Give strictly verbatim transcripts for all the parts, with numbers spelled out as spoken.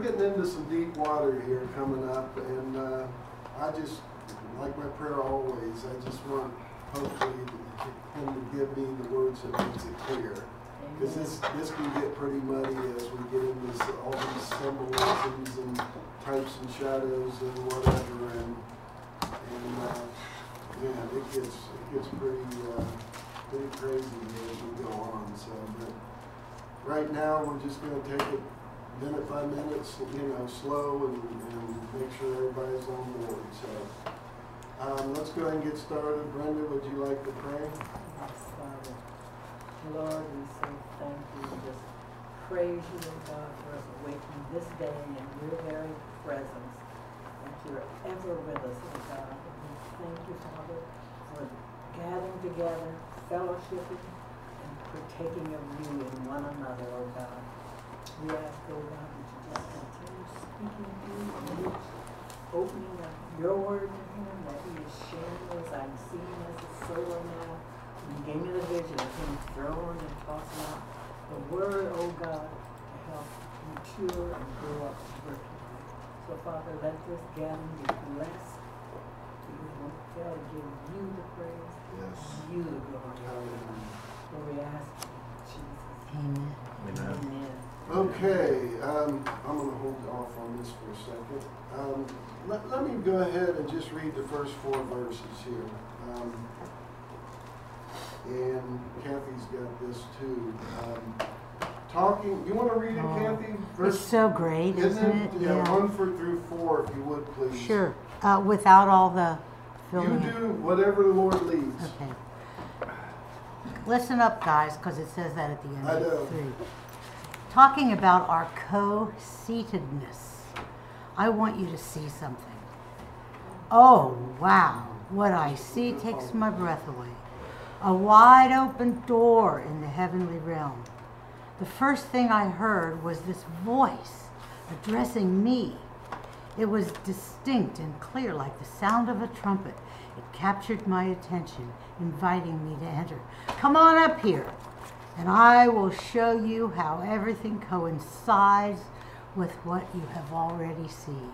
getting into some deep water here coming up, and uh, I just, like my prayer always, I just want, hopefully, Him to give me the words that makes it clear. Because this, this can get pretty muddy as we get into this, all these symbolisms and types and shadows and whatever, and, and uh, yeah, it gets, it gets pretty, uh, pretty crazy as we go on. So, but right now, we're just going to take it minute by minute, you know, slow, and, and make sure everybody's on board. So, um, let's go ahead and get started. Brenda, would you like to pray? Yes, Father. Lord, we say thank you. We just praise you, Lord God, for us awakening this day in your very presence. That you're ever with us, Lord God. And we thank you, Father, for gathering together, fellowshipping, and partaking of you in one another, Lord God. We ask, Lord God, that you just continue speaking through you, opening up your word to him, that he is sharing as I'm seeing as a sower now. You gave me the vision of him throwing and tossing out the word, oh God, to help mature and grow up spiritually. So, Father, let this gathering be blessed. We won't fail to give you the praise, Yes. you the glory. So we ask you, Jesus. Amen. Amen. Amen. Okay, um, I'm going to hold off on this for a second. Um, let, let me go ahead and just read the first four verses here. Um, and Kathy's got this too. Um, talking, you want to read it, Oh, Kathy? It's so great, isn't it? Yeah, Yeah. one for through four, if you would, please. Sure. Uh, without all the You filling in. do whatever the Lord leads. Okay. Listen up, guys, because it says that at the end I of know. three. Talking about our co-seatedness, I want you to see something. Oh, wow. What I see takes my breath away. A wide open door in the heavenly realm. The first thing I heard was this voice addressing me. It was distinct and clear like the sound of a trumpet. It captured my attention, inviting me to enter. Come on up here, and I will show you how everything coincides with what you have already seen.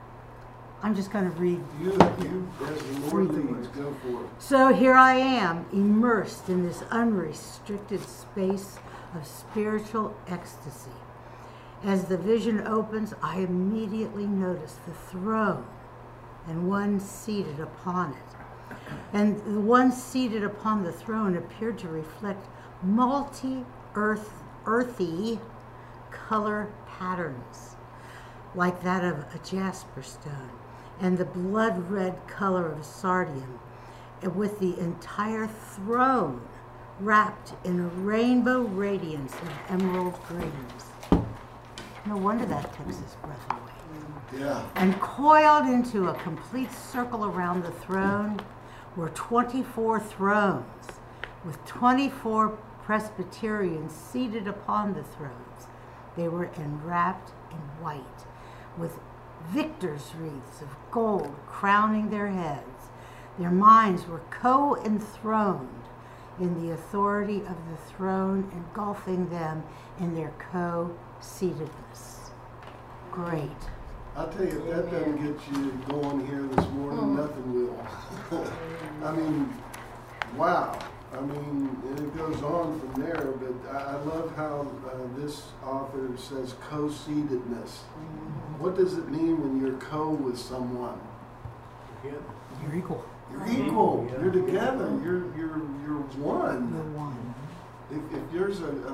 I'm just going to read. You, you, as the Lord Read the leads, words. go for it. So here I am, immersed in this unrestricted space of spiritual ecstasy. As the vision opens, I immediately notice the throne and one seated upon it. And the one seated upon the throne appeared to reflect multi-earth, earthy color patterns, like that of a jasper stone, and the blood red color of sardium, and with the entire throne wrapped in a rainbow radiance of emerald greens. No wonder that takes his breath away. Yeah. And coiled into a complete circle around the throne were twenty-four thrones, with twenty-four Presbyterians seated upon the thrones. They were enwrapped in white, with victor's wreaths of gold crowning their heads. Their minds were co-enthroned in the authority of the throne, engulfing them in their co-seatedness. Great. I'll tell you, if that doesn't get you going here this morning, nothing will. I mean, wow. I mean, and it goes on from there, but I, I love how uh, this author says co-seatedness. What does it mean when you're co with someone? You're equal. You're equal. You're together. You're you're you're one. You're one. If, if there's a, a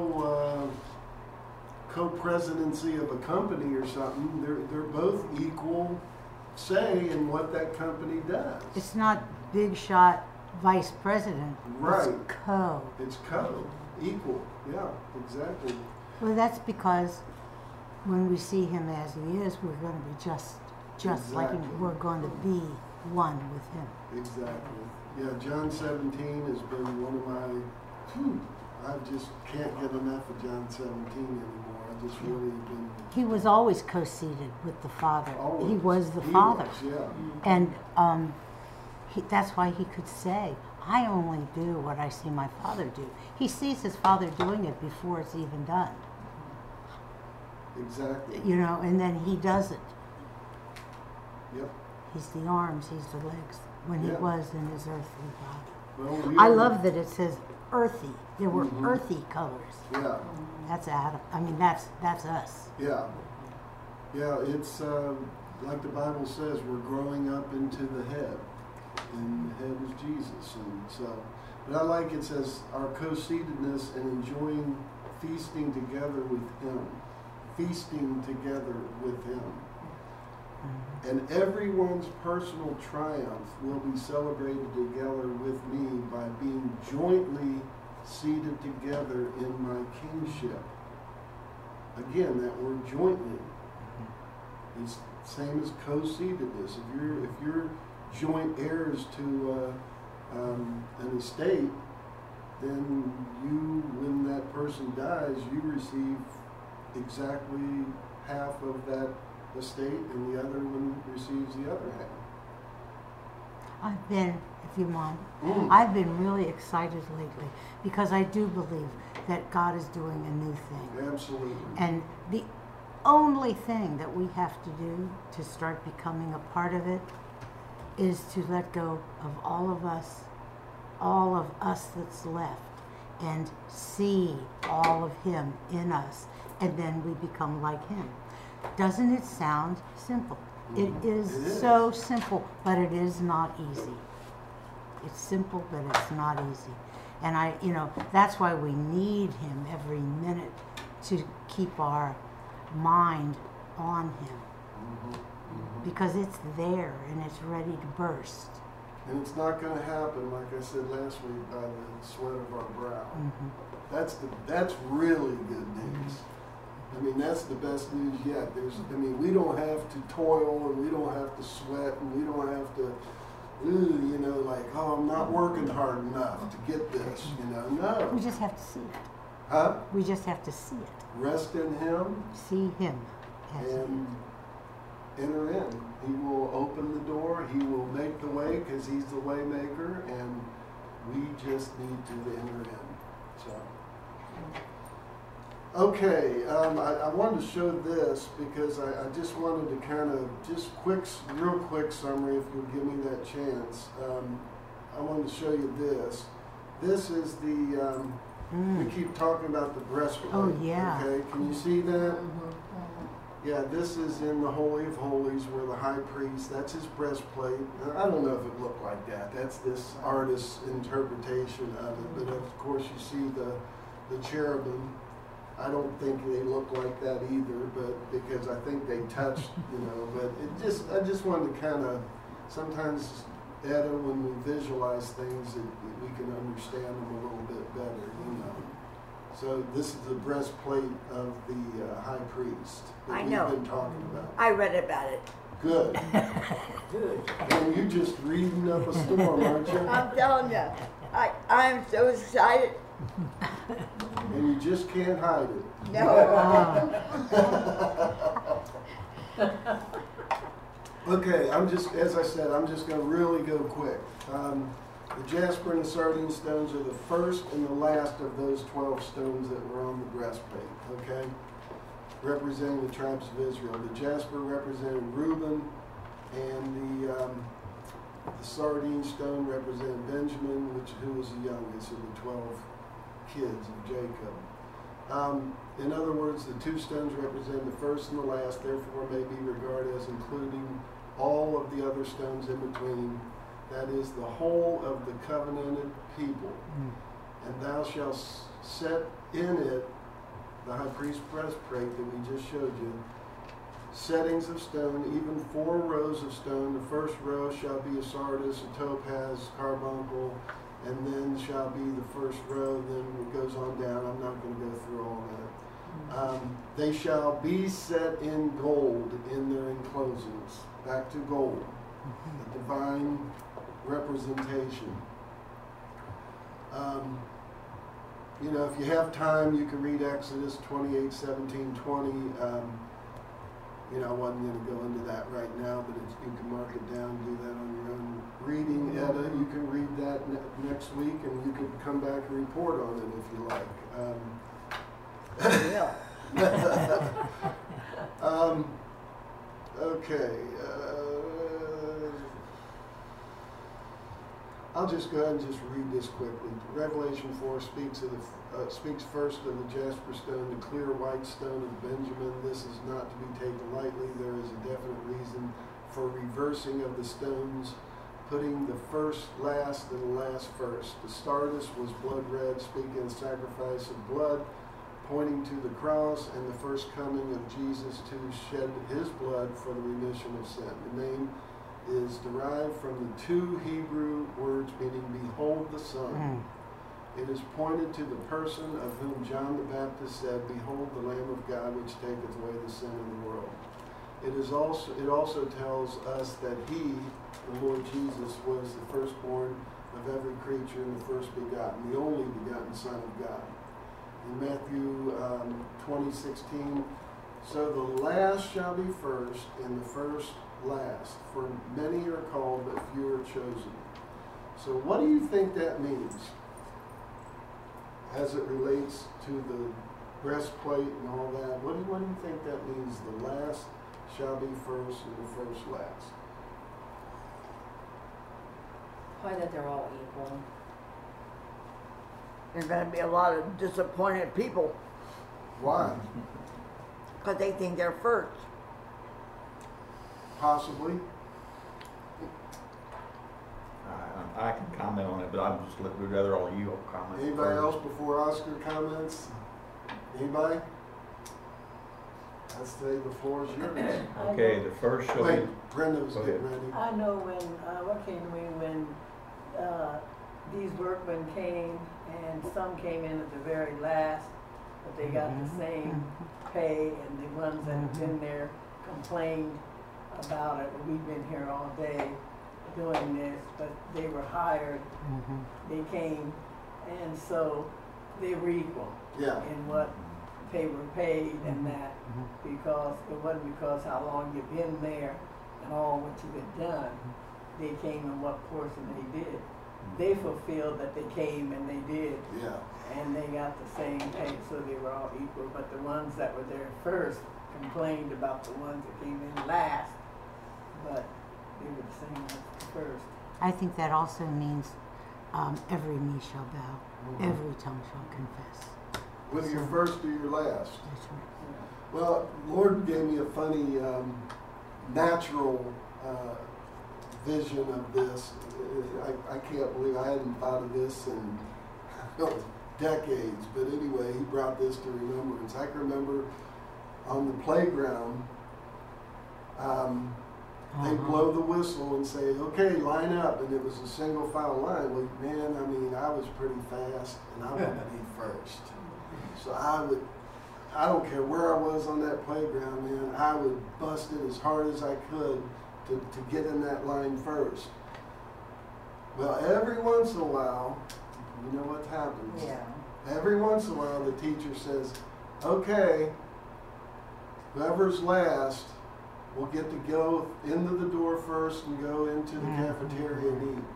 co uh, co-presidency of a company or something, they're they're both equal say in what that company does. It's not big shot vice president. Right. It's co. It's co, equal. Yeah, exactly. Well, that's because when we see him as he is, we're going to be just just like Exactly. him. We're going to be one with him. Exactly. Yeah, John seventeen has been one of my, whew, I just can't get enough of John seventeen anymore. I just really been. He was always co-seated with the Father. Always. He was the He Father. was, yeah. And um, he, that's why he could say, I only do what I see my Father do. He sees his Father doing it before it's even done. Exactly. You know, and then he does it. Yep. He's the arms, he's the legs, when he Yeah. was in his earthly body. Well, we I are- love that it says earthy. There were Mhm. earthy colors. Yeah. That's Adam. I mean, that's that's us. Yeah. Yeah, it's uh, like the Bible says, we're growing up into the head, and the head is Jesus. And so, but I like it says our co-seatedness and enjoying feasting together with Him, feasting together with Him. And everyone's personal triumph will be celebrated together with me by being jointly seated together in my kingship. Again, that word jointly is same as co-seatedness. If you're if you're joint heirs to uh, um, an estate, then you, when that person dies, you receive exactly half of that estate, and the other one receives the other half. I've been, if you mind, Mm. I've been really excited lately because I do believe that God is doing a new thing. Absolutely. And the only thing that we have to do to start becoming a part of it is to let go of all of us, all of us that's left, and see all of Him in us, and then we become like Him. Doesn't it sound simple? It is, It is. so simple, but it is not easy. It's simple, but it's not easy. And I, you know, that's why we need Him every minute to keep our mind on Him. Mhm. Mhm. Because it's there and it's ready to burst. And it's not going to happen, like I said last week, by the sweat of our brow. Mhm. That's the that's really good news. I mean, that's the best news yet. There's, I mean, we don't have to toil, and we don't have to sweat, and we don't have to, ooh, you know, like, oh, I'm not working hard enough to get this, you know. We No. just have to see it. Huh? We just have to see it. Rest in Him See Him as He and is. enter in. He will open the door. He will make the way because He's the way maker, and we just need to enter in. So. Okay, um, I, I wanted to show this because I, I just wanted to kind of, just quick, real quick summary, if you'll give me that chance. Um, I wanted to show you this. This is the, um, we Mm. keep talking about the breastplate. Oh, yeah. Okay, can you see that? Yeah, this is in the Holy of Holies where the high priest, that's his breastplate. Now, I don't know if it looked like that. That's this artist's interpretation of it. But of course you see the, the cherubim. I don't think they look like that either, but because I think they touched, you know, but it just, I just wanted to kind of, sometimes, Etta, when we visualize things, it, we can understand them a little bit better, you know. So this is the breastplate of the uh, high priest that I we've know. been talking about. I read about it. Good. Good. And you just reading up a storm, aren't you? I'm telling you, I, I'm so excited. And you just can't hide it. No. Okay, I'm just, as I said, I'm just going to really go quick. Um, the jasper and the sardine stones are the first and the last of those twelve stones that were on the breastplate, okay? Representing the tribes of Israel. The jasper represented Reuben, and the, um, the sardine stone represented Benjamin, which who was the youngest of the twelve kids of Jacob. Um, in other words, the two stones represent the first and the last, therefore may be regarded as including all of the other stones in between. That is the whole of the covenanted people. Mm. And thou shalt set in it the high priest's breastplate that we just showed you. Settings of stone, even four rows of stone. The first row shall be a sardius, a topaz, carbuncle, and then shall be the first row, then it goes on down. I'm not going to go through all that. Um, they shall be set in gold in their enclosings. Back to gold. The divine representation. Um, you know, if you have time, you can read Exodus twenty-eight, seventeen, twenty. Um, you know, I wasn't going to go into that right now, but it's, you can mark it down, do that on your own reading. Etta, you can read that ne- next week, and you can come back and report on it if you like. Um, I will. Okay. Uh, I'll just go ahead and just read this quickly. Revelation four speaks of the uh, speaks first of the jasper stone, the clear white stone of Benjamin. This is not to be taken lightly. There is a definite reason for reversing of the stones, putting the first last and the last first. The stardust was blood red, speaking of sacrifice of blood, pointing to the cross and the first coming of Jesus to shed his blood for the remission of sin. The name is derived from the two Hebrew words meaning behold the Son. Mm. It is pointed to the person of whom John the Baptist said, behold the Lamb of God which taketh away the sin of the world. It is also it also tells us that he, the Lord Jesus, was the firstborn of every creature and the first begotten, the only begotten Son of God. In Matthew um, twenty sixteen, so the last shall be first, and the first last. For many are called, but few are chosen. So what do you think that means as it relates to the breastplate and all that? What do, what do you think that means? The last shall be first, and the first last. Probably that they're all equal. There's going to be a lot of disappointed people Why? because they think they're first. Possibly. I, I can comment on it, but I'm just let- would rather all you all comment. Anybody first. else before Oscar comments? Anybody? That's today. The floor is yours. Okay, the first shall Wait, be, Brenda was Go getting ahead. ready. I know when, uh, what came to me when, uh, these workmen came and some came in at the very last, but they got the same pay, and the ones that have been there complained about it. We've been here all day doing this, but they were hired, they came, and so they were equal Yeah. in what they were paid and that, because it wasn't because how long you've been there and all what you had done. They came and what portion they did. They fulfilled that they came and they did, Yeah. and they got the same pay, so they were all equal. But the ones that were there first complained about the ones that came in last, but they were the same as first. I think that also means um, every knee shall bow, every tongue shall confess. Whether you're first or you're last. That's right. Well, Lord gave me a funny, um, natural uh, vision of this. I, I can't believe I hadn't thought of this in decades. But anyway, he brought this to remembrance. I can remember on the playground, um, they Uh-huh. blow the whistle and say, okay, line up. And it was a single file line. Well, man, I mean, I was pretty fast and I wanted to be first. So I would, I don't care where I was on that playground, man, I would bust it as hard as I could to, to get in that line first. Well, every once in a while, you know what happens? Yeah. Every once in a while, the teacher says, okay, whoever's last will get to go into the door first and go into the cafeteria and eat.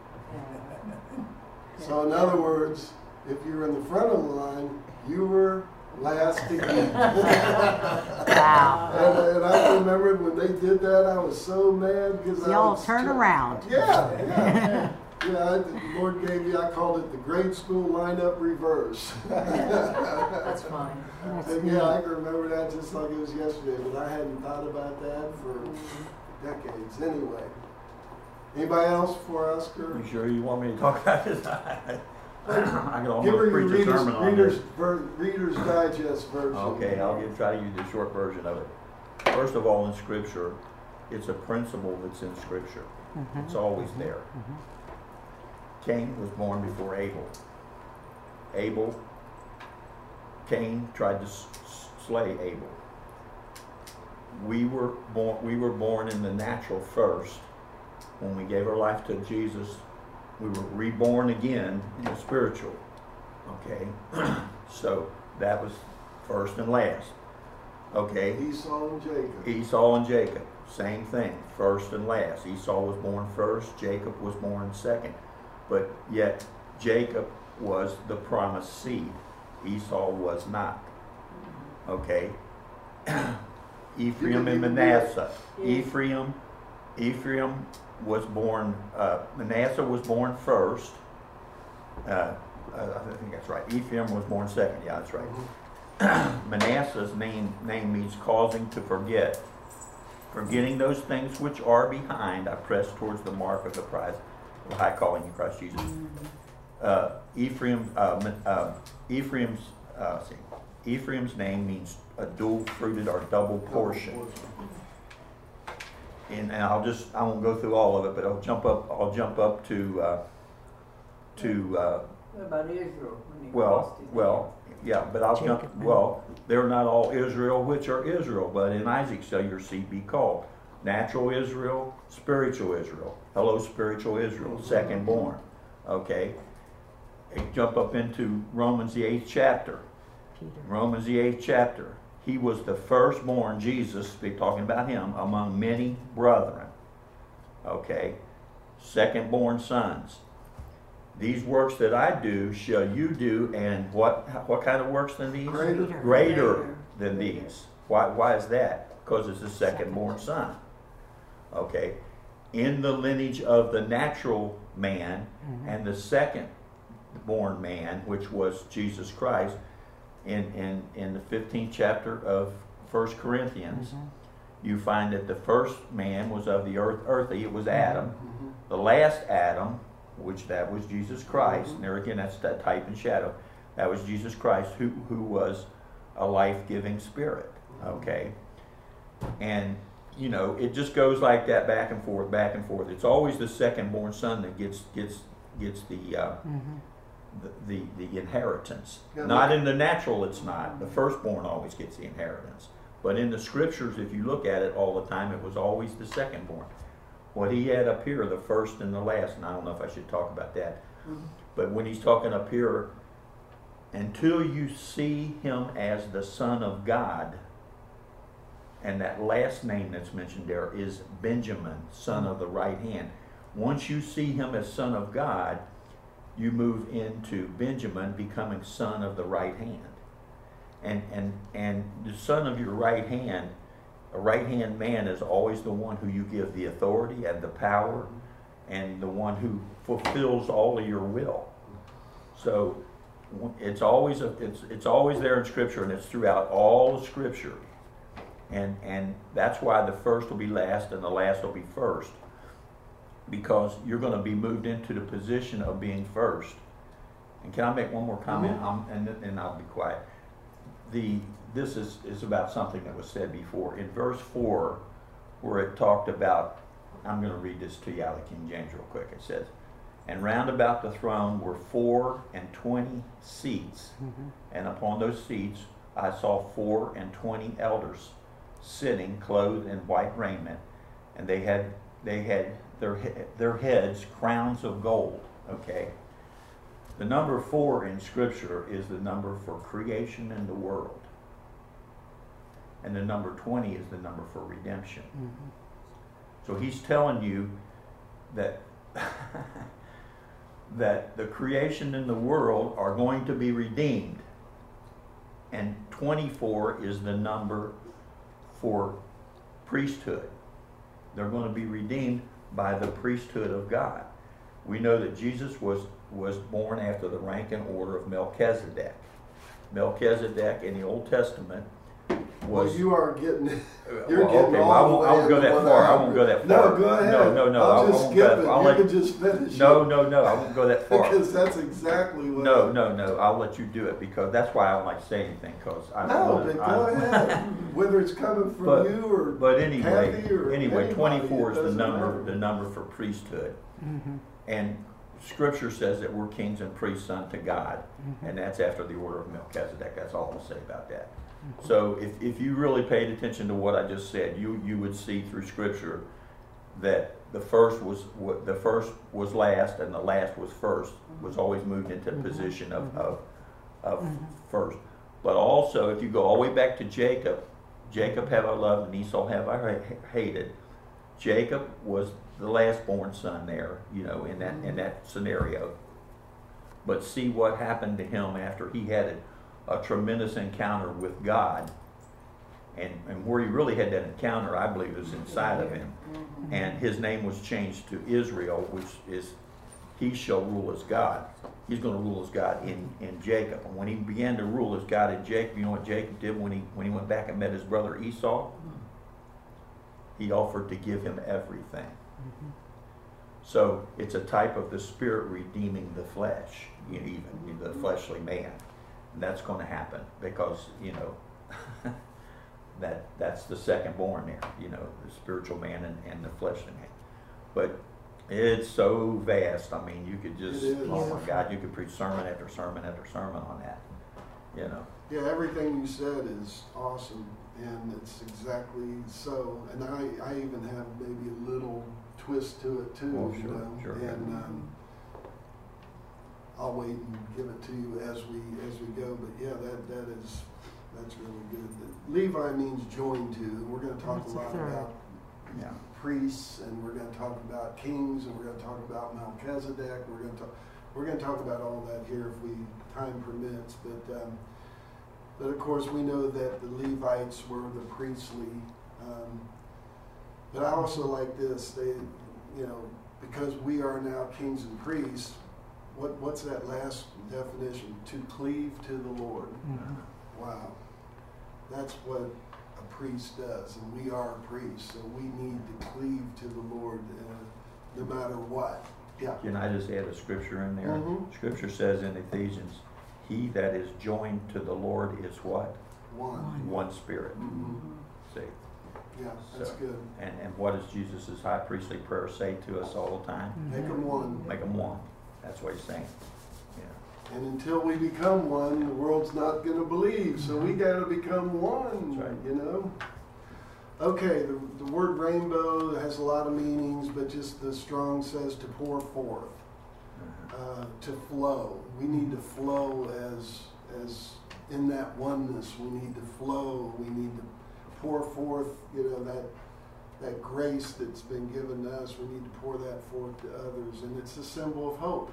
So in other words, if you were in the front of the line, you were last to eat. Wow. And, and I remember when they did that, I was so mad because I Y'all was turn tr- around. Yeah, yeah. Yeah, I, the Lord gave me, I called it the grade school lineup reverse. That's fine. That's And neat. yeah, I can remember that just like it was yesterday, but I hadn't thought about that for decades. Anyway, anybody else for Oscar? you sure you want me to talk about this? I can Give her almost your preach a Reader's, sermon on Reader's, this. ver, Reader's Digest version. Okay, I'll give, try to use the short version of it. First of all, in Scripture, it's a principle that's in Scripture. It's always there. Cain was born before Abel. Abel, Cain tried to s- s- slay Abel. We were born. We were born in the natural first. When we gave our life to Jesus, we were reborn again in the spiritual. Okay, so that was first and last. Okay, Esau and Jacob. Esau and Jacob, same thing, first and last. Esau was born first, Jacob was born second. But yet Jacob was the promised seed. Esau was not. Okay? Ephraim and Manasseh. Ephraim, Ephraim was born, uh, Manasseh was born first. Uh, I think that's right. Ephraim was born second. Yeah, that's right. Manasseh's name, name means causing to forget. Forgetting those things which are behind, I press towards the mark of the prize of the high calling in Christ Jesus. Uh, Ephraim, uh, uh, Ephraim's, uh, see, Ephraim's name means a dual-fruited or double portion. And, and I'll just, I won't go through all of it, but I'll jump up, I'll jump up to, uh, to, uh, What about Israel? When he well, lost his well, yeah, but I'll jump, Jacob. well, they're not all Israel, which are Israel, but in Isaac shall your seed be called. Natural Israel, spiritual Israel. Hello, spiritual Israel, second born. Okay? And jump up into Romans the eighth chapter. Peter. Romans the eighth chapter. He was the firstborn, Jesus, speak talking about him, among many brethren. Okay? Second-born sons. These works that I do shall you do, and what what kind of works than these? Greater. Greater Greater. than these. Why why is that? Because it's the second-born son. Okay? In the lineage of the natural man and the second-born man, which was Jesus Christ, in, in, in the fifteenth chapter of First Corinthians, you find that the first man was of the earth, earthy, it was Adam. Mhm. The last Adam, which that was Jesus Christ, and there again, that's that type and shadow. That was Jesus Christ, who, who was a life-giving spirit, okay? And, you know, it just goes like that back and forth, back and forth. It's always the second-born son that gets gets gets the, uh, the, the the inheritance. Yeah, Not look- in the natural, it's not. The firstborn always gets the inheritance. But in the scriptures, if you look at it all the time, it was always the second-born. What he had up here, the first and the last, and I don't know if I should talk about that, but when he's talking up here, until you see him as the Son of God, and that last name that's mentioned there is Benjamin, son of the right hand. Once you see him as Son of God, you move into Benjamin becoming son of the right hand. And, and, and the son of your right hand, a right-hand man is always the one who you give the authority and the power and the one who fulfills all of your will. So it's always a, it's it's always there in Scripture, and it's throughout all of Scripture. And and that's why the first will be last and the last will be first, because you're going to be moved into the position of being first. And can I make one more comment? Um, and and I'll be quiet. The this is is about something that was said before in verse four, where it talked about. I'm going to read this to you out of King James real quick. It says, "And round about the throne were four and twenty seats, and upon those seats I saw four and twenty elders sitting, clothed in white raiment, and they had they had their he- their heads crowns of gold." Okay. The number four in Scripture is the number for creation in the world, and the number twenty is the number for redemption. So he's telling you that that the creation in the world are going to be redeemed, and twenty-four is the number for priesthood. They're going to be redeemed by the priesthood of God. We know that Jesus was was born after the rank and order of Melchizedek. Melchizedek in the Old Testament was. Well, you are getting, you're Well, getting okay, well, all I the won't, way I won't go into that what far. I happened. won't go that No, far. go ahead. No, no, no. I I'll just won't skip go that it. far. I'll You let- can just finish No, it. no, no. I won't go that far. Because that's exactly what. No, no, no. I'll let you do it, because that's why I don't like to say anything, because I don't No, wanna- but I- go ahead. Whether it's coming from But- you or But anyway, Kathy or anyway, anybody, twenty-four it is the doesn't number, matter. the number for priesthood. And Scripture says that we're kings and priests unto God, and that's after the order of Melchizedek. That's all I'll say about that. So if, if you really paid attention to what I just said, you, you would see through Scripture that the first was wa- the first was last and the last was first, was always moved into position of, of, of first. But also, if you go all the way back to Jacob, Jacob have I loved and Esau have I ha- hated. Jacob was the last born son there, you know, in that in that scenario. But see what happened to him after he had a, a tremendous encounter with God. And, and where he really had that encounter, I believe, is inside of him. Mhm. And his name was changed to Israel, which is, he shall rule as God. He's going to rule as God in, in Jacob. And when he began to rule as God in Jacob, you know what Jacob did when he, when he went back and met his brother Esau? He offered to give him everything. So it's a type of the Spirit redeeming the flesh, you know, even the fleshly man. And that's going to happen because, you know, that that's the second born there, you know, the spiritual man and, and the fleshly man. But it's so vast. I mean, you could just, It is. oh my God, you could preach sermon after sermon after sermon on that, you know. Yeah, everything you said is awesome, and it's exactly so. And I, I even have maybe a little twist to it too, Oh, you sure, know. sure. And um, I'll wait and give it to you as we as we go. But yeah, that that is that's really good. The Levi means joined to, and we're going to talk That's a a lot third. about Yeah. priests, and we're going to talk about kings, and we're going to talk about Melchizedek. We're going to talk, we're going to talk about all that here if we time permits. But um, but of course we know that the Levites were the priestly. Um, but I also like this. They, you know, because we are now kings and priests. What what's that last definition? To cleave to the Lord. Wow, that's what a priest does, and we are priests, so we need to cleave to the Lord uh, no matter what. Yeah. Can I just add a scripture in there? Mhm. Scripture says in Ephesians, he that is joined to the Lord is what? One. One spirit. Mhm. See? Yeah, that's So- good. And, and what does Jesus' high priestly prayer say to us all the time? Make them one. Make them one. That's what he's saying. Yeah. And until we become one, the world's not going to believe. So we got to become one. That's right. You know. Okay, the, the word rainbow has a lot of meanings, but just the Strong says to pour forth, uh, to flow. We need to flow as as in that oneness. We need to flow. We need to pour forth. You know that that grace that's been given to us. We need to pour that forth to others, and it's a symbol of hope.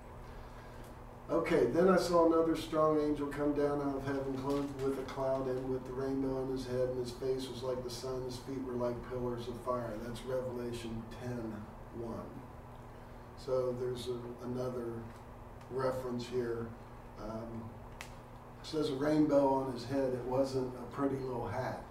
Okay, then I saw another strong angel come down out of heaven, clothed with a cloud and with the rainbow on his head, and his face was like the sun, his feet were like pillars of fire. That's Revelation ten one. So there's a, another reference here. Um, it says a rainbow on his head. It wasn't a pretty little hat.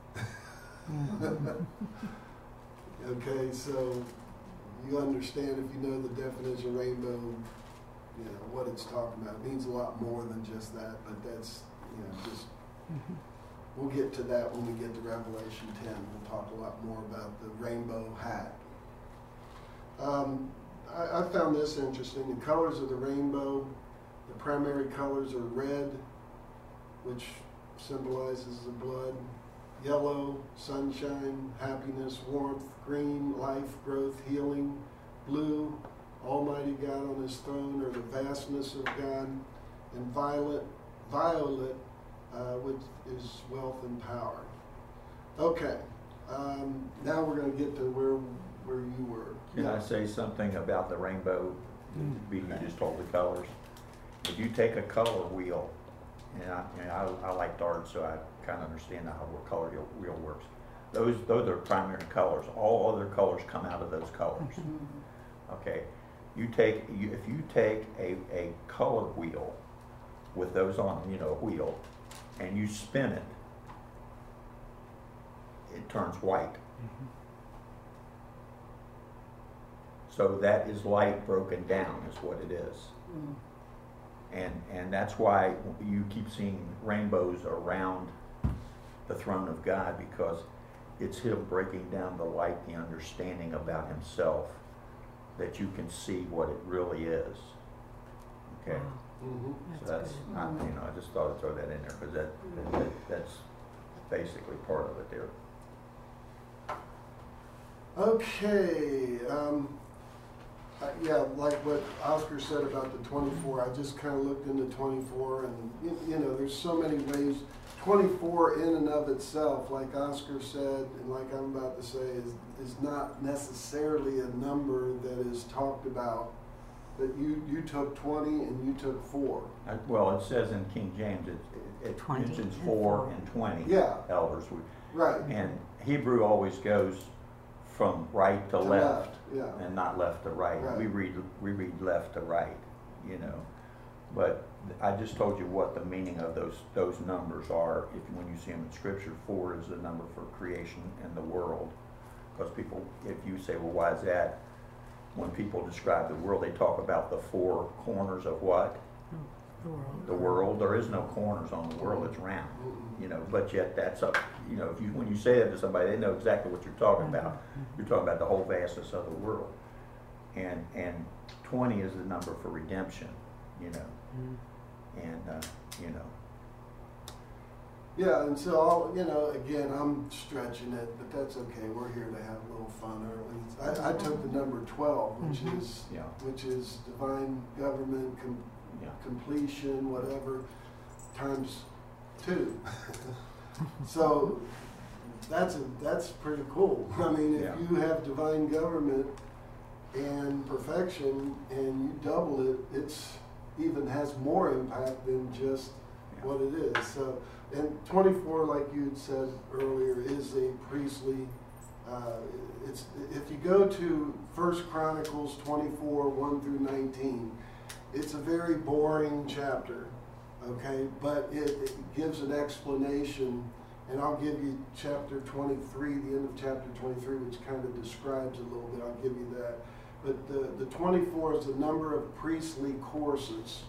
Okay, so you understand if you know the definition of rainbow, you know, what it's talking about. It means a lot more than just that, but that's, you know, just, we'll get to that when we get to Revelation ten. We'll talk a lot more about the rainbow hat. Um, I, I found this interesting. The colors of the rainbow, the primary colors are red, which symbolizes the blood, yellow, sunshine, happiness, warmth, green, life, growth, healing, blue, Almighty God on his throne, or the vastness of God, and violet, violet, uh, which is wealth and power. Okay, um, now we're going to get to where where you were. Can I say something about the rainbow? You just told the colors. If you take a color wheel, and I, you know, I, I like art, so I kind of understand how a color wheel works. Those those are primary colors. All other colors come out of those colors. Okay. You take you, if you take a, a color wheel with those on, you know, a wheel, and you spin it, it turns white. Mm-hmm. So that is light broken down, is what it is. Mm. And and that's why you keep seeing rainbows around the throne of God, because it's him breaking down the light, the understanding about himself, that you can see what it really is. Okay, Mm-hmm. so that's, good. I, you know, I just thought I'd throw that in there because that, that, that that's basically part of it there. Okay, um, uh, yeah, like what Oscar said about the twenty-four, I just kind of looked into twenty-four, and you, you know, there's so many ways. twenty-four in and of itself, like Oscar said, and like I'm about to say, is is not necessarily a number that is talked about. That you you took twenty and you took four. I, well, it says in King James, it, it, it twenty mentions and four four. and twenty Yeah. elders. We- Right. And Hebrew always goes from right to, To left, left, yeah. and not left to right. Right. We read we read left to right, you know. But I just told you what the meaning of those those numbers are. If when you see them in Scripture, four is the number for creation and the world. Because people, if you say, well, why is that? When people describe the world, they talk about the four corners of what? The world. The world. There is no corners on the world. It's round, you know. But yet that's up. You know, if you when you say that to somebody, they know exactly what you're talking about. You're talking about the whole vastness of the world. And and twenty is the number for redemption, you know. And uh, you know. Yeah, and so, I'll, you know, again, I'm stretching it, but that's okay. We're here to have a little fun. Or at least I, I took the number twelve, which Mhm. is Yeah. which is divine government com- Yeah. completion, whatever, times two. So that's a, that's pretty cool. I mean, if Yeah. you have divine government and perfection, and you double it, it's even has more impact than just Yeah. what it is. So, and twenty-four, like you had said earlier, is a priestly. Uh, it's if you go to First Chronicles twenty-four, one through nineteen, it's a very boring chapter, okay? But it, it gives an explanation, and I'll give you chapter twenty-three, the end of chapter twenty-three, which kind of describes it a little bit. I'll give you that. But the, the twenty-four is the number of priestly courses.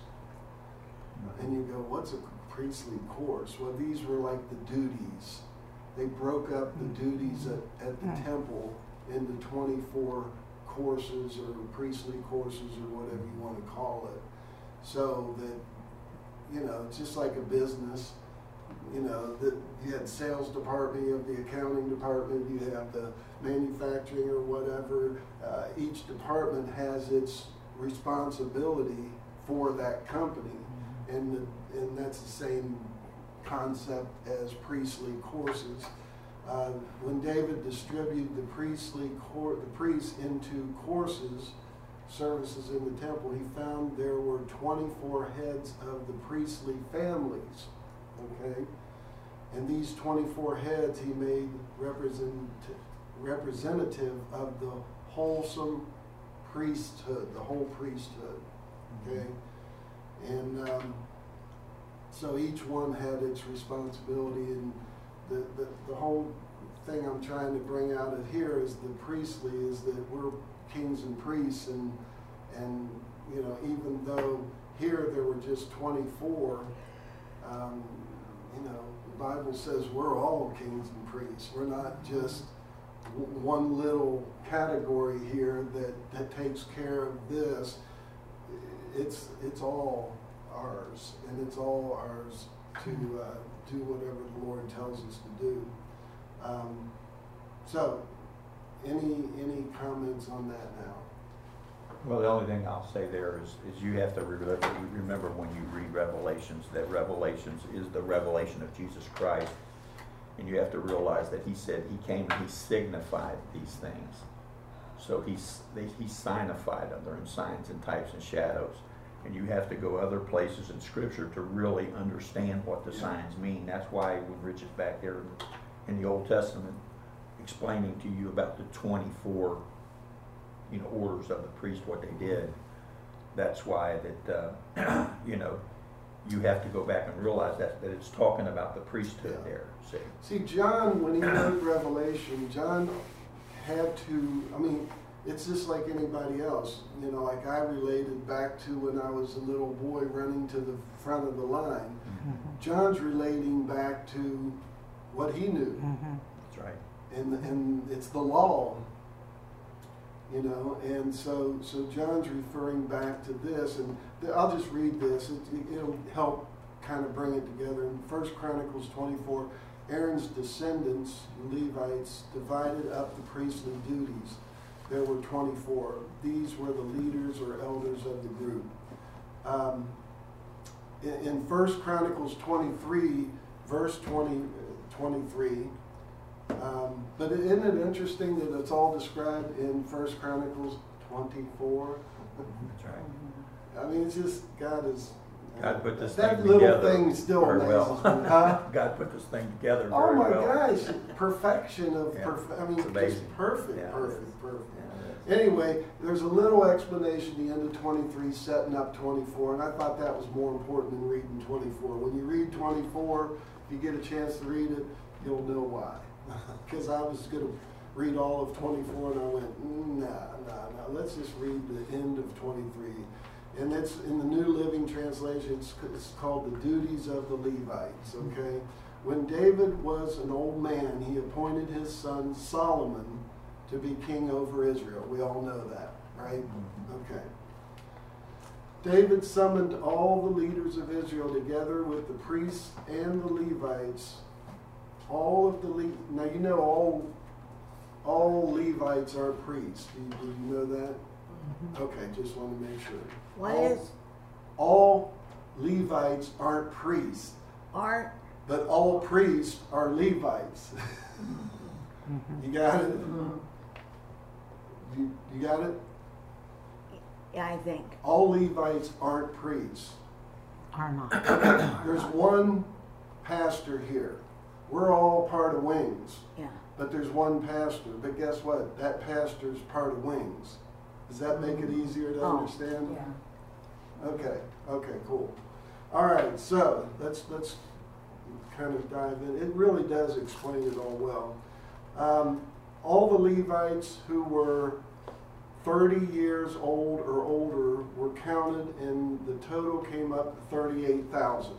And you go, what's a priestly course? Well, these were like the duties. They broke up the duties at, at the temple into twenty-four courses or priestly courses or whatever you want to call it. So that, you know, it's just like a business. You know, that you had sales department, you have the accounting department, you have the manufacturing or whatever. Uh, each department has its responsibility for that company. And, the, and that's the same concept as priestly courses. Uh, when David distributed the priestly cor- the priests into courses, services in the temple, he found there were twenty-four heads of the priestly families. Okay, and these twenty-four heads he made represent representative of the wholesome priesthood, the whole priesthood. Okay. And um, so each one had its responsibility, and the, the, the whole thing I'm trying to bring out of here is the priestly is that we're kings and priests, and and you know, even though here there were just twenty-four, um, you know, the Bible says we're all kings and priests. We're not just w- one little category here that, that takes care of this. It's it's all ours, and it's all ours to uh, do whatever the Lord tells us to do. Um, so, any any comments on that now? Well, the only thing I'll say there is, is you have to re- remember when you read Revelations that Revelations is the revelation of Jesus Christ, and you have to realize that He said He came and He signified these things. So he's, they, he signified them. They're in signs and types and shadows. And you have to go other places in Scripture to really understand what the Yeah. signs mean. That's why when Rich is back there in the Old Testament explaining to you about the twenty-four, you know, orders of the priest, what they did, that's why that, uh, you know, you have to go back and realize that, that it's talking about the priesthood Yeah. there, see. See, John, when he wrote Revelation, John had to, I mean, it's just like anybody else. You know, like I related back to when I was a little boy running to the front of the line. John's relating back to what he knew. That's right. And, and it's the law. You know, and so so John's referring back to this, and th- I'll just read this. It, it, it'll help kind of bring it together. In First Chronicles twenty-four, Aaron's descendants, the Levites, divided up the priestly duties. There were twenty-four. These were the leaders or elders of the group. Um, in, in First Chronicles twenty-three, verse twenty, twenty-three. Um, but isn't it interesting that it's all described in First Chronicles twenty-four? That's right. I mean, it's just God is God put this That thing little together thing still very well. amazes me, huh? God put this thing together very Oh my well. gosh, perfection of, Yeah, perf- I mean, it's amazing. just perfect, Yeah, it is. perfect, perfect. Yeah, it is. Anyway, there's a little explanation at the end of twenty-three, setting up twenty-four, and I thought that was more important than reading twenty-four. When you read twenty-four, if you get a chance to read it, you'll know why. Because I was going to read all of twenty-four, and I went, mm, nah, nah, nah, let's just read the end of twenty-three. And it's in the New Living Translation, it's, it's called The Duties of the Levites, okay? When David was an old man, he appointed his son Solomon to be king over Israel. We all know that, right? Okay. David summoned all the leaders of Israel together with the priests and the Levites. All of the Le- now you know all all Levites are priests. Do you, do you know that? Okay, just want to make sure. What all, is all Levites aren't priests, aren't? but all priests are Levites. You got it? You, you got it? Yeah, I think. All Levites aren't priests. Are not. There's one pastor here. We're all part of Wings, Yeah. but there's one pastor. But guess what? That pastor's part of Wings. Does that make it easier to Oh. understand? Yeah. Okay, okay, cool. All right, so let's let's kind of dive in. It really does explain it all well. Um, all the Levites who were thirty years old or older were counted, and the total came up to thirty-eight thousand.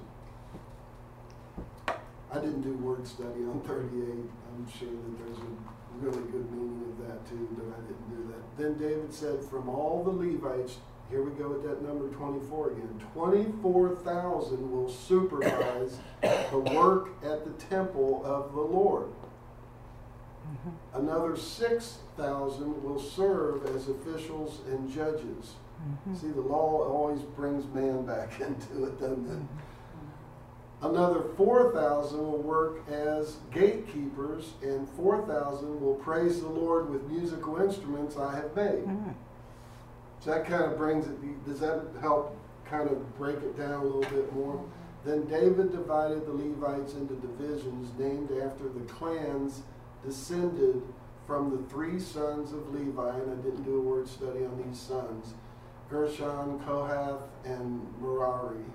I didn't do word study on thirty-eight. I'm sure that there's a really good meaning of that too, but I didn't do that. Then David said, from all the Levites, here we go with that number twenty-four again, twenty-four thousand will supervise the work at the temple of the Lord. Another six thousand will serve as officials and judges. See, the law always brings man back into it, doesn't it? Another four thousand will work as gatekeepers, and four thousand will praise the Lord with musical instruments I have made. So that kind of brings it, does that help kind of break it down a little bit more? Then David divided the Levites into divisions named after the clans descended from the three sons of Levi, and I didn't do a word study on these sons, Gershon, Kohath, and Merari.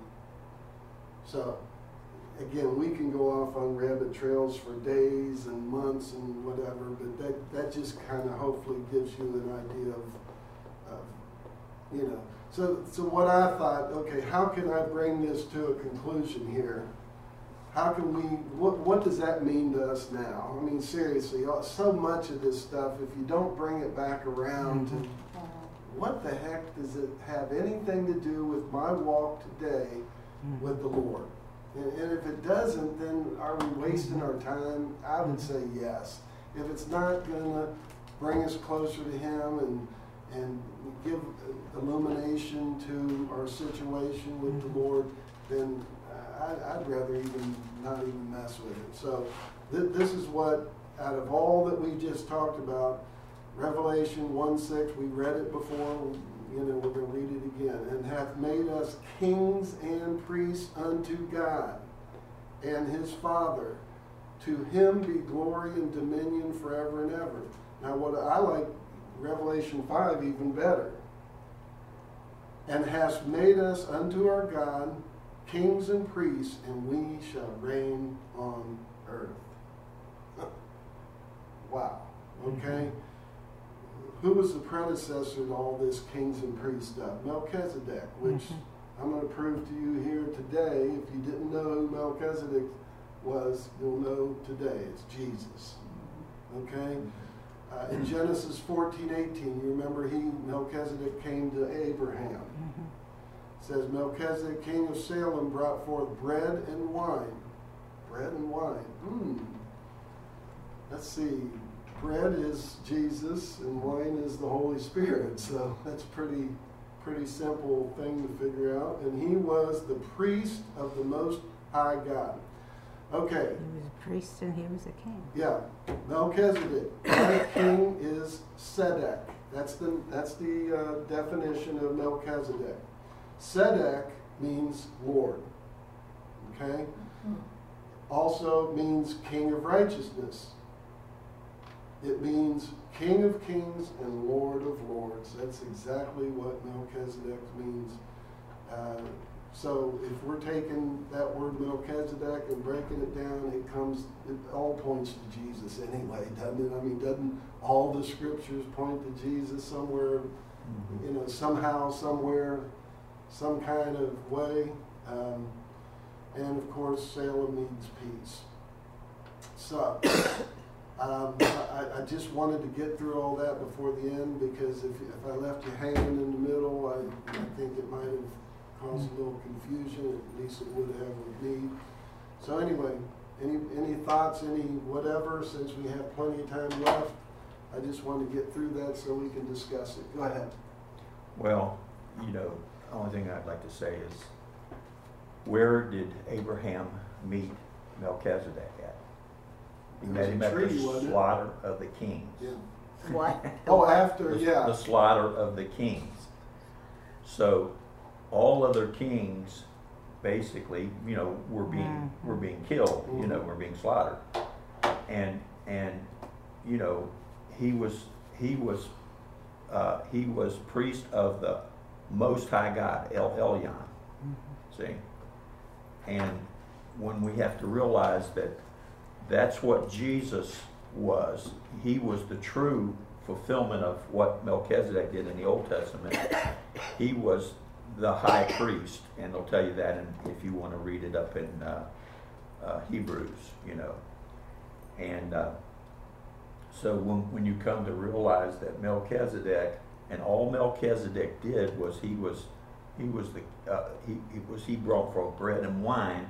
So, again, we can go off on rabbit trails for days and months and whatever, but that, that just kind of hopefully gives you an idea of, of, you know. So, so what I thought, okay, how can I bring this to a conclusion here? How can we, what, what does that mean to us now? I mean, seriously, so much of this stuff, if you don't bring it back around to what the heck does it have anything to do with my walk today with the Lord? And, and if it doesn't, then are we wasting our time? I would say yes. If it's not going to bring us closer to Him and and give illumination to our situation with the Lord, then I, I'd rather even not even mess with it. So th- this is what, out of all that we just talked about, Revelation one six, we read it before, you know, we're going to read it again. And hath made us kings and priests unto God and His Father. To Him be glory and dominion forever and ever. Now what I like Revelation five even better. And hast made us unto our God kings and priests, and we shall reign on earth. Wow. Okay. Who was the predecessor to all this kings and priests stuff? Melchizedek, which mm-hmm. I'm going to prove to you here today. If you didn't know who Melchizedek was, you'll know today. It's Jesus. Okay? Uh, in Genesis fourteen eighteen, you remember he, Melchizedek, came to Abraham. Mm-hmm. It says, Melchizedek, king of Salem, brought forth bread and wine. Bread and wine. Hmm. Let's see. Bread is Jesus and wine is the Holy Spirit. So that's pretty pretty simple thing to figure out. And he was the priest of the Most High God. Okay. He was a priest and he was a king. Yeah. Melchizedek. My king is Sedek. That's the that's the uh, definition of Melchizedek. Sedek means Lord. Okay? Also means King of righteousness. It means King of kings and Lord of lords. That's exactly what Melchizedek means. Uh, so if we're taking that word Melchizedek and breaking it down, it comes, it all points to Jesus anyway, doesn't it? I mean, doesn't all the scriptures point to Jesus somewhere, you know, somehow, somewhere, some kind of way? Um, and of course, Salem needs peace. So, um, I, I just wanted to get through all that before the end, because if, if I left you hanging in the middle, I, I think it might have caused a little confusion, at least it would have with me. So anyway, any, any thoughts, any whatever, since we have plenty of time left, I just want to get through that so we can discuss it. Go ahead. Well, you know, the only thing I'd like to say is, where did Abraham meet Melchizedek at? He It met was him a at tree, the wasn't it? slaughter of the kings. Yeah. What? Oh, after, The- yeah. The slaughter of the kings. So, all other kings, basically, you know, were being, were being killed, you know, were being slaughtered. And, and, you know, he was, he was, uh, he was priest of the Most High God, El Elyon. See? And when we have to realize that that's what Jesus was, he was the true fulfillment of what Melchizedek did in the Old Testament. He was the high priest, and they'll tell you that in, if you want to read it up in uh, uh, Hebrews, you know. And uh, so when, when you come to realize that Melchizedek, and all Melchizedek did was he was he was the uh, he, he was he brought forth bread and wine,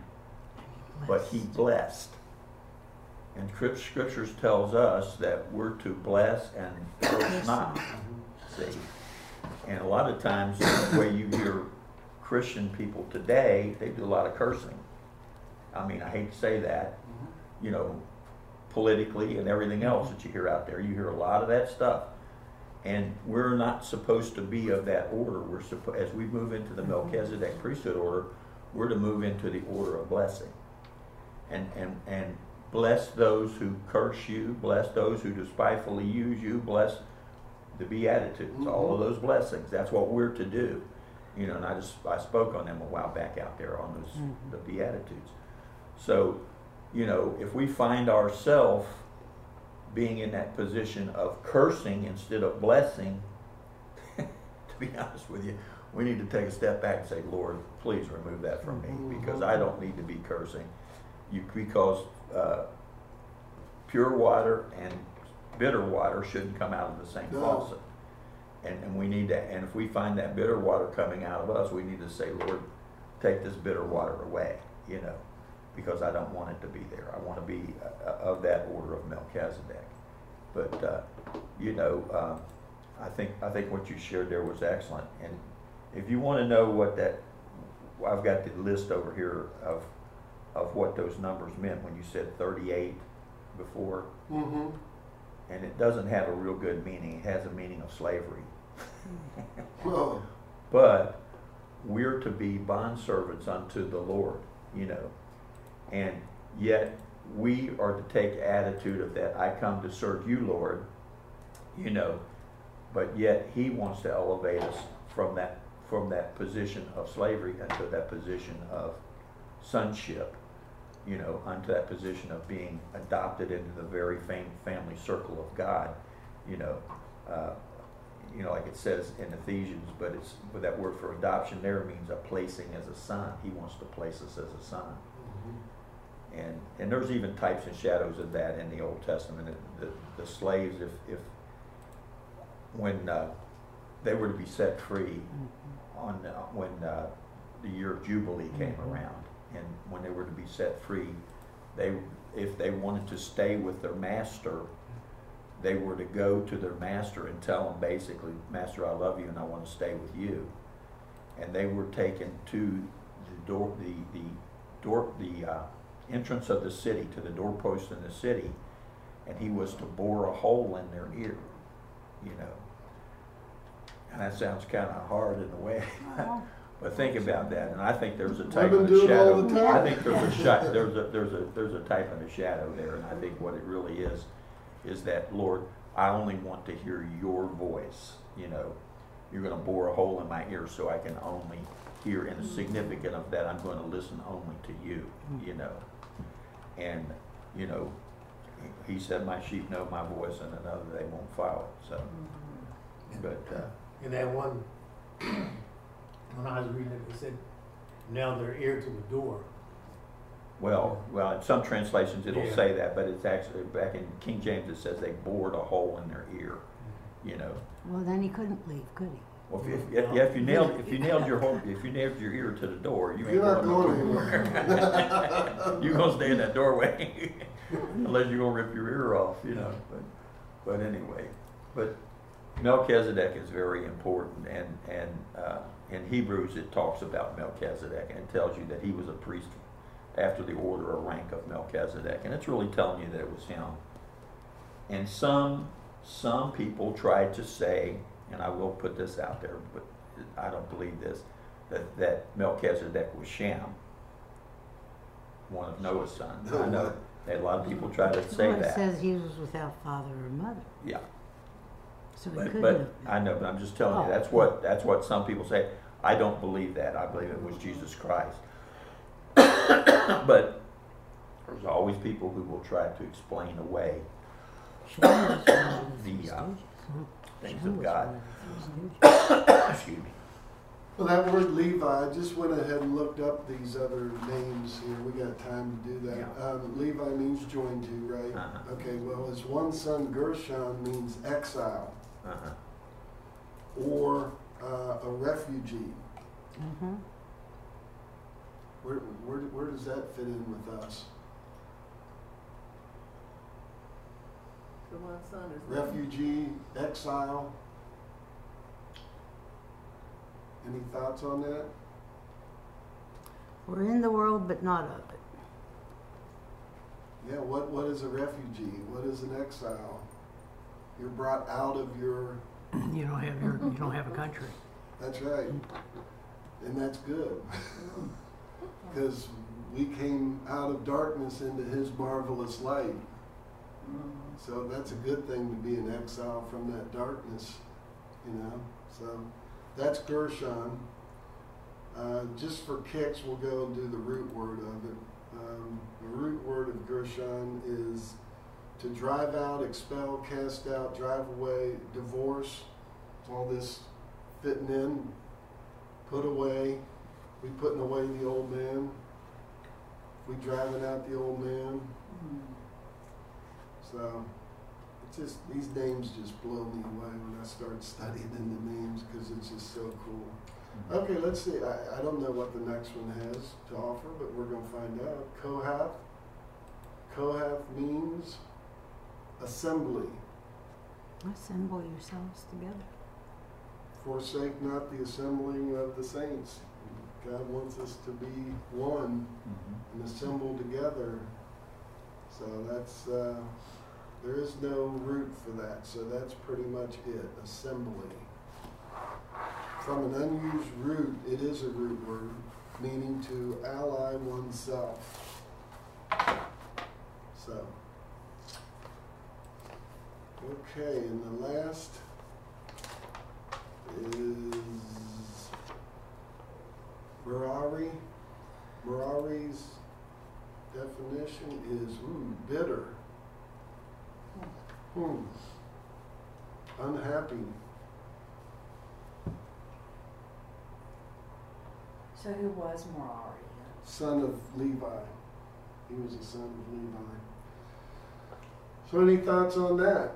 but he blessed. And scriptures tells us that we're to bless and curse not. See, and a lot of times the way you hear Christian people today, they do a lot of cursing. I mean, I hate to say that, you know, politically and everything else that you hear out there. You hear a lot of that stuff. And we're not supposed to be of that order. We're supposed, as we move into the Melchizedek priesthood order, we're to move into the order of blessing. And, and, and bless those who curse you, bless those who despitefully use you, bless the Beatitudes, mm-hmm. all of those blessings. That's what we're to do. You know, and I just, I spoke on them a while back out there on those, mm-hmm. the Beatitudes. So, you know, if we find ourselves being in that position of cursing instead of blessing, to be honest with you, we need to take a step back and say, Lord, please remove that from me, because I don't need to be cursing. You, because uh, pure water and bitter water shouldn't come out of the same No. faucet. And, and we need to, and if we find that bitter water coming out of us, we need to say, Lord, take this bitter water away, you know, because I don't want it to be there. I want to be uh, of that order of Melchizedek. But uh, you know, um, I think I think what you shared there was excellent. And if you want to know what that, I've got the list over here of of what those numbers meant when you said thirty-eight before, Mm-hmm. and it doesn't have a real good meaning. It has a meaning of slavery. Whoa. But we're to be bondservants unto the Lord, you know. And yet we are to take the attitude of that, I come to serve you, Lord, you know, but yet he wants to elevate us from that from that position of slavery into that position of sonship, you know, unto that position of being adopted into the very fam family circle of God, you know. Uh, you know, like it says in Ephesians, but it's but that word for adoption there means a placing as a son. He wants to place us as a son. Mm-hmm. And and there's even types and shadows of that in the Old Testament. The, the, the slaves, if if when uh, they were to be set free mm-hmm. on uh, when uh, the year of Jubilee came mm-hmm. around, and when they were to be set free, they if they wanted to stay with their master, they were to go to their master and tell him basically, Master, I love you and I want to stay with you. And they were taken to the door, the the door, the uh, entrance of the city, to the doorpost in the city, and he was to bore a hole in their ear, you know. And that sounds kind of hard in a way, But think about that, and I think there's a type Women of do a it all shadow. the time. I think there's a shot, there's a, there's a, there's a type of a shadow there, and I think what it really is, is that, Lord, I only want to hear your voice, you know. You're gonna bore a hole in my ear so I can only hear, and the significance of that, I'm gonna listen only to you, you know. And, you know, he he said, my sheep know my voice and another they won't follow, so. But, uh, And that one, when I was reading it, it said, nail their ear to the door. well, well, in some translations it'll Yeah. say that, but it's actually, back in King James, it says they bored a hole in their ear, you know. Well, then he couldn't leave, could he? Well, if, if, if, if you nailed, if you nailed your whole, if you nailed your ear to the door, you ain't You're not going going nowhere. anywhere. You're gonna stay in that doorway, unless you're gonna rip your ear off, you know, but, but anyway. But Melchizedek is very important, and, and, uh, in Hebrews it talks about Melchizedek, and it tells you that he was a priest after the order or rank of Melchizedek, and it's really telling you that it was him. And some, some people tried to say, and I will put this out there, but I don't believe this, that, that Melchizedek was Shem, one of Noah's sons. I know that a lot of people try to say Well, it that. says he was without father or mother, Yeah, so he but, couldn't but have been. I know, but I'm just telling Oh. you, that's what, that's what some people say. I don't believe that. I believe it was Jesus Christ. But there's always people who will try to explain away Shem was one of the the, three uh, stooges. things Shem of was God. one of the three stooges. Excuse me. Well, that word Levi, I just went ahead and looked up these other names here. We got time to do that. Yeah. Um, Levi means joined to, right? Uh-huh. Okay, well, his one son Gershon means exile Uh-huh. or uh, a refugee. Mhm. Where, where, where does that fit in with us? The one son is. Refugee, exile. Any thoughts on that? We're in the world, but not of it. Yeah, what, what is a refugee? What is an exile? You're brought out of your, You don't have your, you don't have a country. that's right. And that's good. Because we came out of darkness into his marvelous light. So that's a good thing to be an exile from that darkness, you know. So that's Gershon. Uh, just for kicks, we'll go and do the root word of it. Um, the root word of Gershon is to drive out, expel, cast out, drive away, divorce. All this fitting in, put away. We putting away the old man. We driving out the old man. So it's just, these names just blow me away when I start studying in the names because it's just so cool. Okay, let's see. I, I don't know what the next one has to offer, but we're going to find out. Kohath. Kohath means assembly. Assemble yourselves together. Forsake not the assembling of the saints. God wants us to be one Mm-hmm. and assemble together. So that's, uh, there is no root for that. So that's pretty much it, assembly. From an unused root, it is a root word, meaning to ally oneself. So, okay, and the last is Merari. Merari's definition is ooh, bitter, hmm. unhappy. So who was Merari? Son of Levi. He was a son of Levi. So any thoughts on that?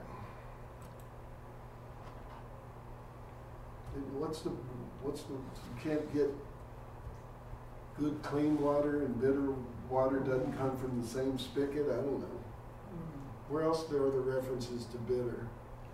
What's the, what's the, you can't get good clean water and bitter water doesn't come from the same spigot? I don't know. Where else there are the references to bitter?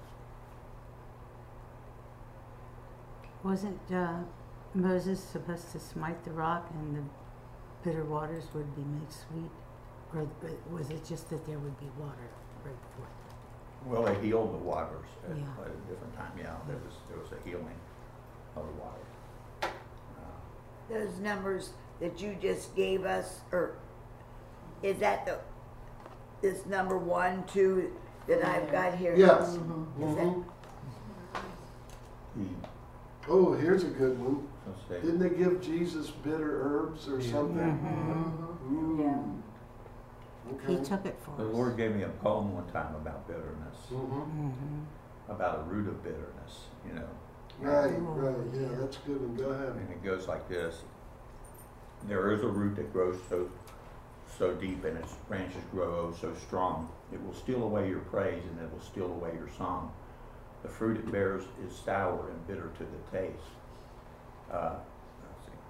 Wasn't uh, Moses supposed to smite the rock and the bitter waters would be made sweet? Or was it just that there would be water right before? Well, they healed the waters at, Yeah. at a different time. Yeah, there was there was a healing of the waters. Uh, those numbers that you just gave us, or is that the, this number one, two that I've got here? Yes. Is that- Mhm. He, Oh, here's a good one. let's say, Didn't they give Jesus bitter herbs or Yeah. something? Mm-hmm. Mm. Yeah. Okay. He took it for the us. Lord gave me a poem one time about bitterness, Mhm. Mhm. about a root of bitterness, you know. Right, Oh, right, yeah, yeah. that's a good one, go ahead. And it goes like this. There is a root that grows so so deep and its branches grow oh so strong. It will steal away your praise and it will steal away your song. The fruit it bears is sour and bitter to the taste. Uh, let's see.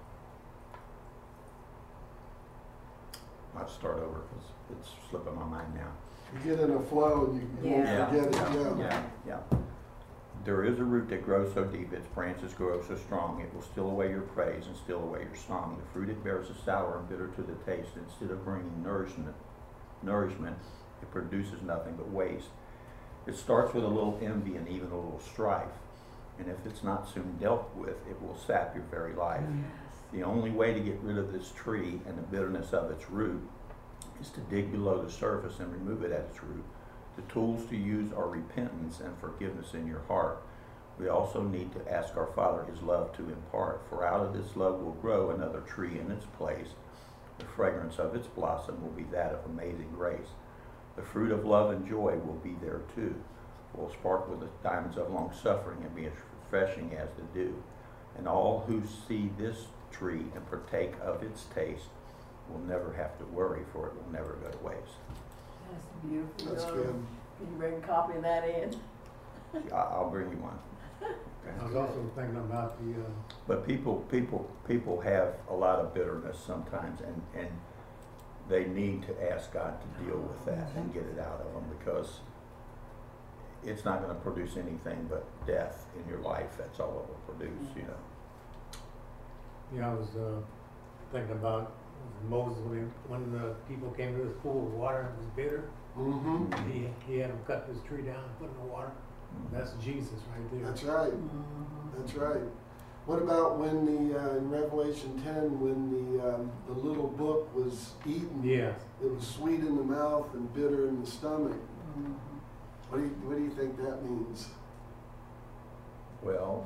I'll start over because it's slipping my mind now. You get in a flow and you, you won't Yeah. forget it, yeah, yeah. yeah, yeah. There is a root that grows so deep, its branches grow so strong, it will steal away your praise and steal away your song. The fruit it bears is sour and bitter to the taste. Instead of bringing nourishment, nourishment, it produces nothing but waste. It starts with a little envy and even a little strife, and if it's not soon dealt with, it will sap your very life. The only way to get rid of this tree and the bitterness of its root is to dig below the surface and remove it at its root. The tools to use are repentance and forgiveness in your heart. We also need to ask our Father His love to impart, for out of this love will grow another tree in its place. The fragrance of its blossom will be that of amazing grace. The fruit of love and joy will be there too, will sparkle with the diamonds of long suffering and be as refreshing as the dew. And all who see this tree and partake of its taste will never have to worry, for it will never go to waste. That's beautiful. That's Joe. good. Can you bring a copy of that in? I- I'll bring you one. I was also thinking about the, uh, But people, people, people have a lot of bitterness sometimes, and, and they need to ask God to deal with that and get it out of them, because it's not going to produce anything but death in your life. That's all it will produce, you know. yeah, I was, uh, thinking about Moses when, he, when the people came to this pool of water and it was bitter. Mm-hmm, He, he had them cut this tree down and put it in the water. That's Jesus right there. that's right, that's right. What about when the, uh, in Revelation ten, when the, um, the little book was eaten? Yeah. It was sweet in the mouth and bitter in the stomach. Mm-hmm. What do you, what do you think that means? Well,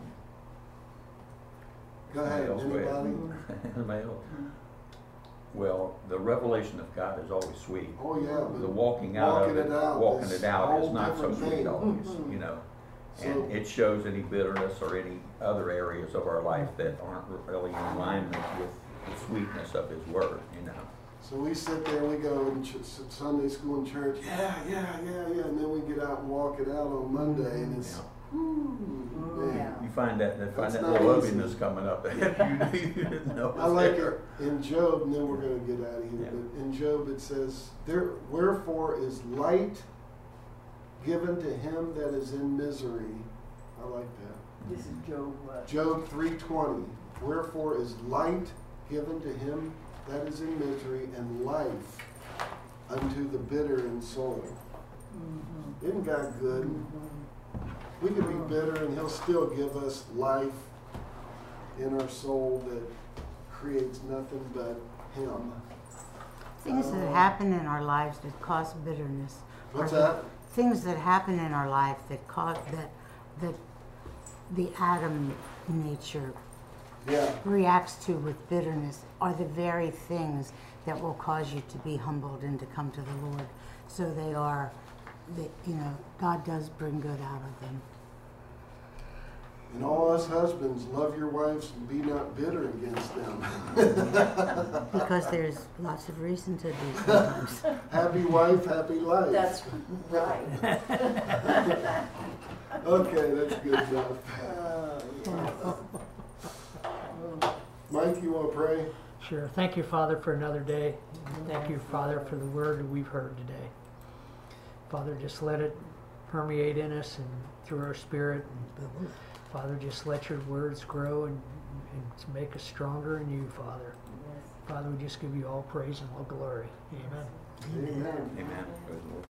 Go ahead, Somebody else, go anybody? Anybody else? Well, the revelation of God is always sweet. Oh, yeah, The but walking out walking of it, it out walking is it a out is whole not so different sweet thing. always, Mhm. you know. So- And it shows any bitterness or any other areas of our life that aren't really in alignment with the sweetness of His Word, you know. so we sit there, we go in ch- s- Sunday school and church, yeah, yeah, yeah, yeah, and then we get out and walk it out on Monday, and it's, Yeah. ooh, man. Yeah. You find that, you find That's that not little easy. ugliness coming up that you, you didn't know I was like there. it in Job, and then we're going to get out of here. Yeah. But in Job, it says, "There, wherefore is light given to him that is in misery." I like that. This is Job what? Job three twenty. Wherefore is light given to him that is in misery, and life unto the bitter in soul. Mm-hmm. Isn't God good? We can be bitter, and He'll still give us life in our soul that creates nothing but Him. Things that Uh, happen in our lives that cause bitterness. are What's the- that? Things that happen in our life that cause that that the Adam nature Yeah. reacts to with bitterness are the very things that will cause you to be humbled and to come to the Lord. So they are, that you know, God does bring good out of them. And all us husbands, love your wives and be not bitter against them. Because there's lots of reason to be sometimes. Happy wife, happy life. That's right. Okay, that's good enough. Uh, yes. Mike, you want to pray? Sure. Thank you, Father, for another day. Thank you, Father, for the word that we've heard today. Father, just let it permeate in us and through our spirit. And Father, just let your words grow and, and make us stronger in you, Father. Yes. Father, we just give you all praise and all glory. Amen. Amen. Amen. Praise the Lord.